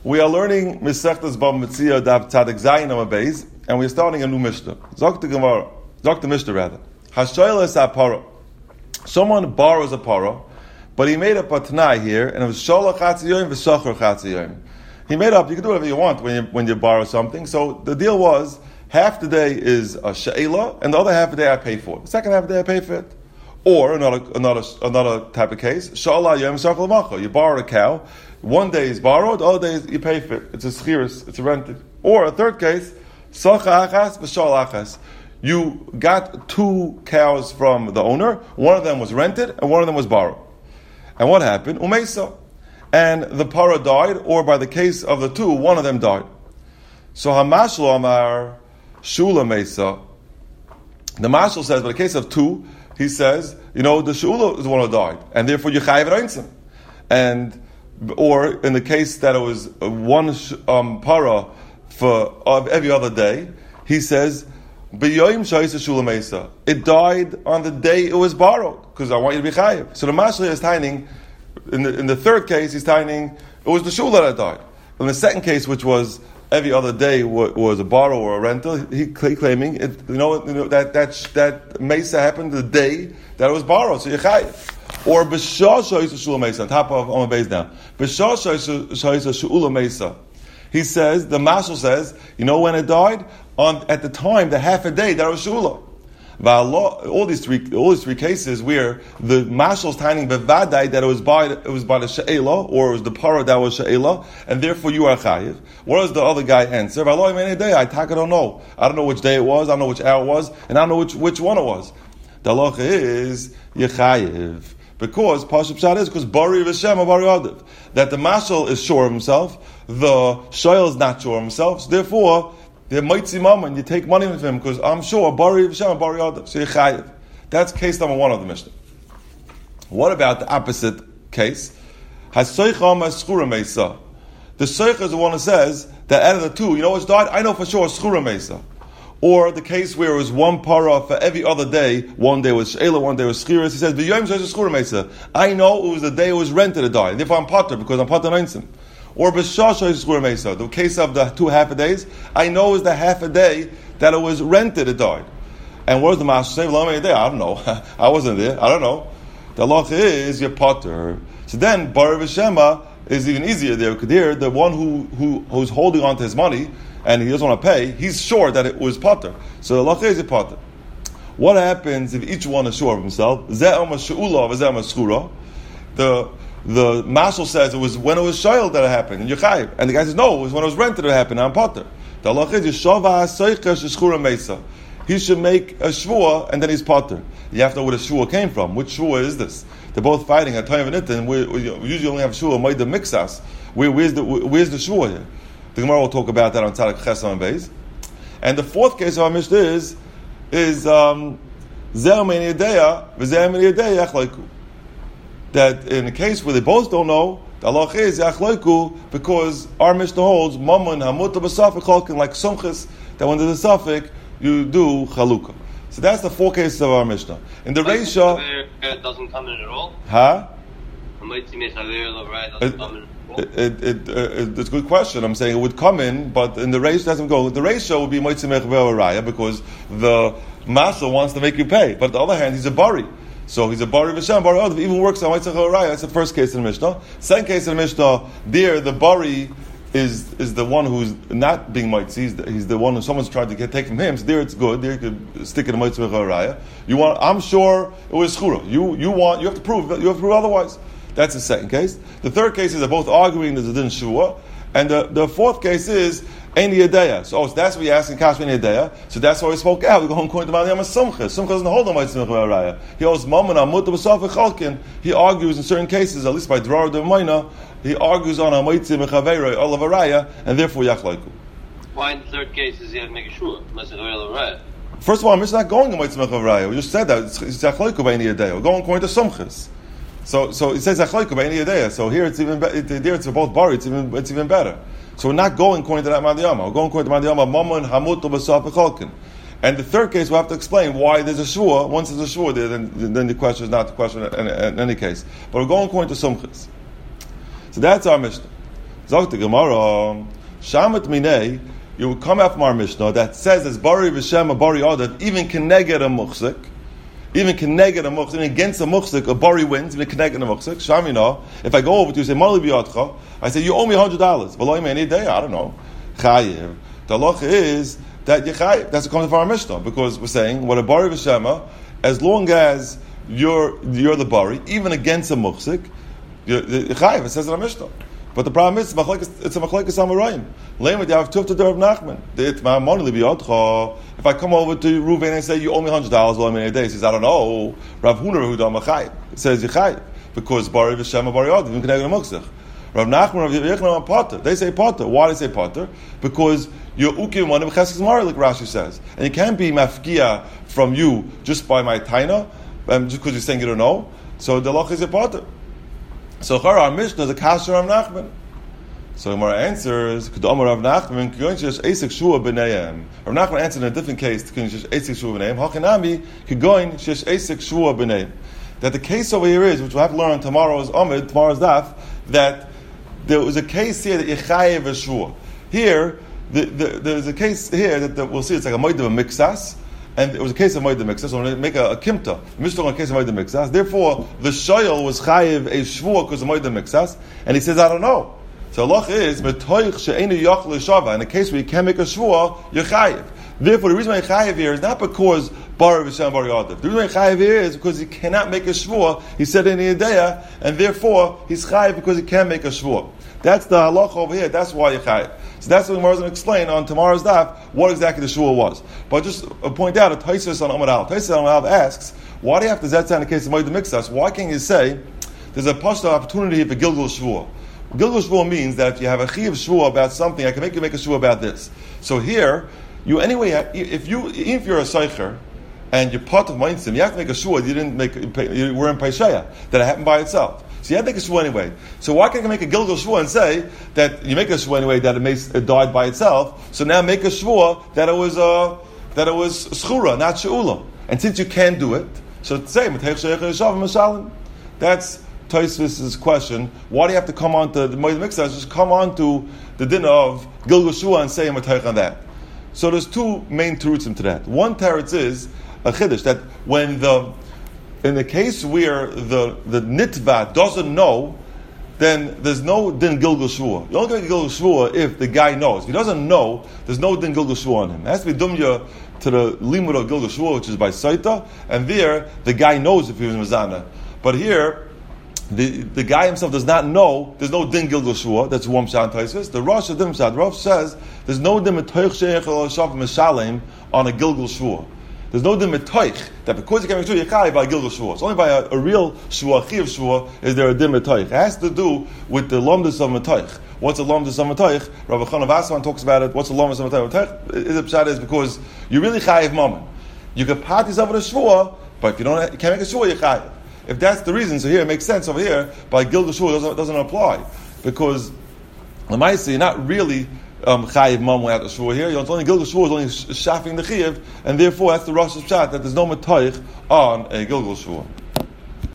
We are learning Masechtas Bava Metzia Daf Tzadik Zayin Amud Beis, and we are starting a new Mishnah. Zok the Gemara, Zok the Mishnah rather. Hashoyles HaPara. Someone borrows a para, but he made up a Tanai here, and it was Sholach Chatzi Yom v'Shachar Chatzi Yom. He made up. You can do whatever you want when you borrow something. So the deal was half the day is a she'ela, and the other half of the day I pay for it. The second half of the day I pay for it. Or another type of case, Shala Yom Shachal Macha. You borrowed a cow. One day is borrowed, the other day you pay for it. It's a schiris, it's a rented. Or a third case, Sacha Achas v'Shal Achas. You got two cows from the owner. One of them was rented, and one of them was borrowed. And what happened? Umeisa. And the para died, or by the case of the two, one of them died. So Hamashlo Amar Shula Mesa. The Mashal says, by the case of two, he says, the Shula is the one who died, and therefore you chayiv reinsim. And or in the case that it was one para for every other day, he says, B'yoyim shayis Shula Mesa. It died on the day it was borrowed, because I want you to be chayiv. So the Mashal is tining. In the third case, he's tining, it was the Shula that died. In the second case, which was every other day was a borrow or a rental, he claiming that Mesa happened the day that it was borrowed, so you chayiv. Or b'shah shayis Shula Mesa, on top of Amud Beis now. B'shah shayis Shula Mesa. He says, the Mashal says, when it died? At the time, the half a day that it was Shula. All these three cases where the Mashal's timing bevadai that it was by the she'ela, or it was the para that was she'ela, and therefore you are chayiv. What does the other guy answer? I don't know. I don't know which day it was, I don't know which hour it was, and I don't know which one it was. The halacha is yechayiv. Because Pashup Shad is because Bari V'Shem or Bari Adav. That the Mashal is sure of himself, the Shoyal is not sure of himself, so therefore they might see mama and you take money from him because I'm sure Bari V'Shem Bari Adav. So you chayiv. That's case number one of the Mishnah. What about the opposite case? Hasoicha Maschura Mesa. The Soicha is the one who says that out of the two, what's died? I know for sure Schura Mesa. Or the case where it was one para for every other day. One day was she'ela, one day was schiris. He says V'yom Shayis Schura Mesa. I know it was the day it was rented to die. And therefore I'm potter because I'm potter neinsim. Or b'shah shayis Schura Mesa. The case of the two half a days, I know it was the half a day that it was rented to die. And what does the master say? I don't know. I wasn't there. I don't know. The halacha is your potter. So then Bar V'Shema is even easier there. There, the one who's holding on to his money and he doesn't want to pay, he's sure that it was potter. So the halacha is your potter. What happens if each one is sure of himself? The Mashal says it was when it was shayil that it happened, and you're chayiv. And the guy says, no, it was when it was rented that it happened, I'm potter. The halacha is Yeshava HaSoicha Sheshchura Mesa. He should make a shvua, and then he's potter. You have to know where the shvua came from. Which shvua is this? They're both fighting at time of Nitin. We usually only have shvua, Maida Mixas. Where's the shvua here? The Gemara will talk about that on Tzadik Ches Amud Beis. And the fourth case of our Mishnah is Zeh Me'en Yedeya V'Zeh Me'en Yedeya Yachleiku. That in a case where they both don't know, the halacha is Yachleiku, because our Mishnah holds Mammon Hamut B'Safik Chalkin, like Sumchis, that when there's a Safik, you do Chalukah. So that's the four cases of our Mishnah. In the Reisha, it doesn't come in at all. Huh? It's a good question. I'm saying it would come in, but in the Reisha doesn't go. The Reisha would be Moitzi Mechver Raya because the Mashal wants to make you pay. But on the other hand, he's a Bari. So he's a Bari V'Shem, Bari Adav, even works on Moitzi Mechver Raya. That's the first case in the Mishnah. Second case in the Mishnah, there the Bari is the one who's not being Moitzi. He's the one who someone's trying to take from him. So there it's good. There you could stick it in Moitzi Mechver Raya. I'm sure it was Schura. You have to prove otherwise. That's the second case. The third case is they're both arguing there's a din shua, and the fourth case is Ein Yedeya. So that's what you're asking Kash Ein Yedeya. So that's why we spoke out. We're going to Ma'al Yama Sumcha. Sumcha doesn't hold on by Tzimcha Raya. He holds Mammon Amut B'Safik Chalkin. He argues in certain cases, at least by Drar D'Mayna, he argues on Amoitzi Mechaveiroi Olav Raya, and therefore Yachlaiku. Why in the third case is he have to make a shua? First of all, I'm just not going to Amoitzi Mechaveiroi. We just said that it's Yachlaiku by Ein Yedeya. We're going according to Sumchas. So it says Achloiku by any Yedeya. So here it's even better. There it's for both bari. It's even better. So we're not going according to that Madiyama. We're going according to Madiyama Mammon Hamut B'Safik Chalkin. And the third case, we'll have to explain why there's a shvua. Once there's a shvua there, then the question is not the question in any case. But we're going according to Sumchis. So that's our Mishnah. Zog the Gemara, Shamat Minei, you will come out from our Mishnah that says as Bari V'Shem a Bari Odav, even Keneged a Muchzik, even against a Muchzik, a Bari wins, even Keneged a Muchzik. Shamina, if I go over to you, say, Mali B'Yadcha, I say, you owe me $100. V'lo yim any day, I don't know. Chayiv. The halacha is that you chayiv. That's what comes from our Mishnah, because we're saying, what a Bari V'Shema, as long as you're the Bari, even against a Muchzik, you're chayiv. It says in our Mishnah. But the problem is, it's a machlekes amarayim. Lame, you have tufta to Rav Nachman. If I come over to Ruvain and say, you owe me $100, well, I mean, a day, he says, I don't know. Rav Huna Rehudam Achayim. It says, Yechayim. Because Bari V'Shem Bari Odav, you can have a muksach. Rav Nachman, Rav Yechon, and Potter. They say Potter. Why do they say Potter? Because you're ukim one of Cheskes Mara, like Rashi says. And it can't be mafkia from you just by my taina, just because you're saying you don't know. So the loch is a Potter. So our Mishnah is a kasher Rav Nachman. So Gemara answers, Kedamar Rav Nachman, K'goyin Eisek Shua B'neihem. Rav Nachman answered in a different case, K'goyin Eisek Shua B'neihem. Hachinami, K'goyin Eisek Shua B'neihem. That the case over here is, which we'll have to learn on tomorrow's daf, that there was a case here that Yechayev Shua. Here, there's a case here that we'll see it's like a Moed of a Mixas, and it was a case of Moed of Mixas, so we're going to make a Kimta. Mishnah on a case of Moed of Mixas. Therefore, the Shoyal was Chayev a Shua because of Moed of Mixas, and he says, I don't know. So Allah is metoich she'enu yachal shava. In a case where you can't make a shvua, you're chayiv. Therefore, the reason why you're chayiv here is not because Bari V'Shem Bari Odav. The reason why you're chayiv here is because he cannot make a shvua. He said in the Yedaya, and therefore he's chayiv because he can't make a shvua. That's the halacha over here. That's why you're chayiv. So that's what we're going to explain on tomorrow's daf what exactly the shvua was. But just point out a Taisus on Amud Al. Taisus on Amud Al asks, why do you have to zet in the case of Moed Mixas? Why can't you say there's a pashta opportunity here for Gilgul shvua? Gilgul shvua means that if you have a chiv shvua about something, I can make you make a shvua about this. So here, you anyway, if you're a seicher and you're part of Mainzim, you have to make a shvua. You were in Paishaya that it happened by itself. So you have to make a shvua anyway. So why can't I make a Gilgul shvua and say that you make a shvua anyway that it died by itself? So now make a shvua that it was schura, not sheula. And since you can't do it, so to say that's Tosfos' question, why do you have to come on to the Moed Mixas? Just come on to the din of Gilgul Shua and say a mataych on that. So there's two main terutzim to that. One teretz is a chiddush that when in the case where the nitva doesn't know, then there's no din Gilgul Shua. You only get Gilgul Shua if the guy knows. If he doesn't know, there's no din Gilgul Shua on him. It has to be dumya to the limud of Gilgul Shua, which is by Saita, and there the guy knows if he was Mazana. But here, the guy himself does not know. There's no din Gilgul Shua. That's one pshat Tosfos. The Rosh Hadim Pshat. Rosh says there's no din metoich sheichel shav mishalem on a Gilgul Shua. There's no din metoich that because you can't make shua you chayiv by Gilgul Shua. It's only by a real shua, chiv shua, is there a din metoich. It has to do with the lomdus of metoich. What's a lomdus of metoich? Rabbi Chana Vasman talks about it. What's a lomdus of metoich? The pshat is because you really chayiv mammon. You can part yourself with a shua, but if you can't make a shua, you chayiv. If that's the reason, so here it makes sense over here, by Gilgul Shua doesn't apply. Because Lamaisi, you're not really chayiv mam without the shua here. It's only Gilgul Shua is only shafing the chiv, and therefore that's the Rosh Hashanah that there's no metoich on a Gilgul Shua.